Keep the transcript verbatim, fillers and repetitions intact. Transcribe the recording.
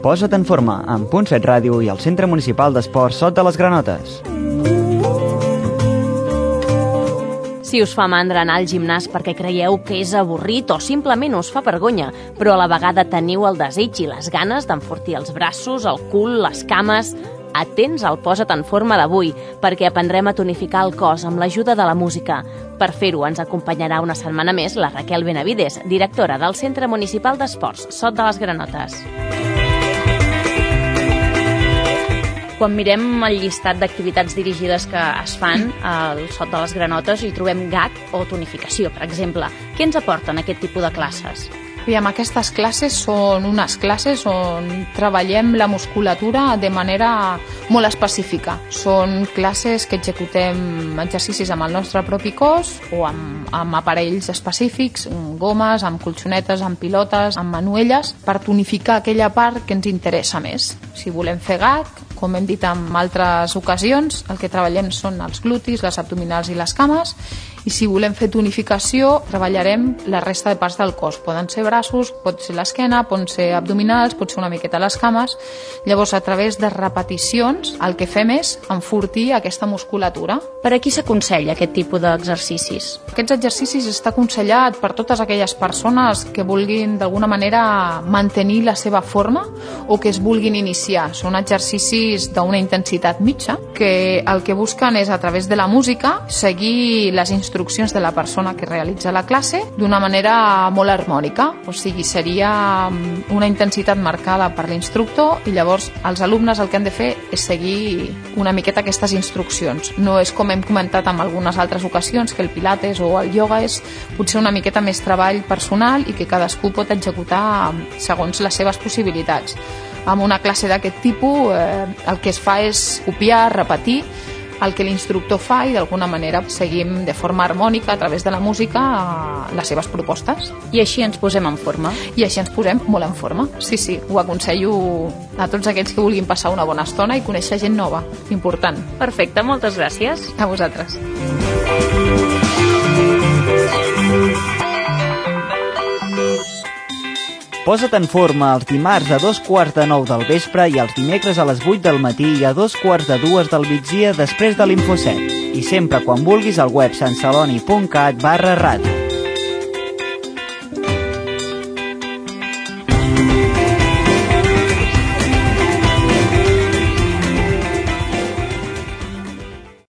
Posa't en forma, amb Punt set Ràdio i el Centre Municipal d'Esports Sot de les Granotes. Si us fa mandra anar al gimnàs perquè creieu que és avorrit o simplement us fa vergonya, però a la vegada teniu el desig i les ganes d'enfortir els braços, el cul, les cames... Atents al Posa't en forma d'avui, perquè aprendrem a tonificar el cos amb l'ajuda de la música. Per fer-ho ens acompanyarà una setmana més la Raquel Benavides, directora del Centre Municipal d'Esports Sot de les Granotes. Quan mirem el llistat d'activitats dirigides que es fan al Sot de les Granotes hi trobem G A C o tonificació, per exemple. Què ens aporten aquest tipus de classes? Aviam, aquestes classes són unes classes on treballem la musculatura de manera molt específica. Són classes que executem exercicis amb el nostre propi cos o amb, amb aparells específics, amb gomes, amb colxonetes, amb pilotes, amb manuelles, per tonificar aquella part que ens interessa més. Si volem fer G A C, com hem dit en altres ocasions, el que treballem són els glutis, les abdominals i les cames, i si volem fer tonificació, treballarem la resta de parts del cos. Poden ser braços, pot ser l'esquena, poden ser abdominals, pot ser una miqueta les cames. Llavors, a través de repeticions, el que fem és enfortir aquesta musculatura. Per a qui s'aconsella aquest tipus d'exercicis? Aquests exercicis està aconsellat per totes aquelles persones que vulguin d'alguna manera mantenir la seva forma o que es vulguin iniciar. Són exercicis d'una intensitat mitja que el que busquen és, a través de la música, seguir les instruccions de la persona que realitza la classe d'una manera molt harmònica. O sigui, seria una intensitat marcada per l'instructor i llavors els alumnes el que han de fer és seguir una miqueta aquestes instruccions. No és com hem comentat en algunes altres ocasions, que el pilates o el ioga és potser una miqueta més treball personal i que cadascú pot executar segons les seves possibilitats. En una classe d'aquest tipus eh, el que es fa és copiar, repetir el que l'instructor fa i d'alguna manera seguim de forma harmònica a través de la música les seves propostes. I així ens posem en forma? I així ens posem molt en forma, sí, sí. Ho aconsello a tots aquells que vulguin passar una bona estona i conèixer gent nova, important. Perfecte, moltes gràcies. A vosaltres. Posa't en forma els dimarts a dos quarts de nou del vespre i els dimecres a les vuit del matí i a dos quarts de dues del migdia després de l'Infoset. I sempre quan vulguis al web santceloni punt cat barra ràdio.